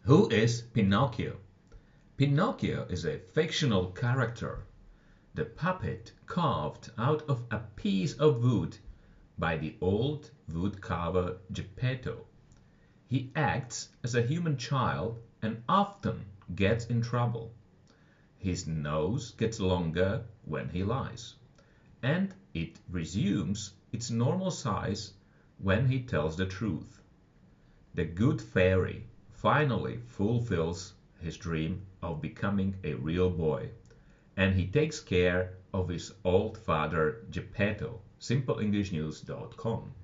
Who is Pinocchio? Pinocchio is a fictional character, the puppet carved out of a piece of wood by the old woodcarver Geppetto. He acts as a human child and often gets in trouble. His nose gets longer when he lies, and it resumes its normal size when he tells the truth. The good fairy finally fulfills his dream of becoming a real boy, and he takes care of his old father Geppetto. SimpleEnglishNews.com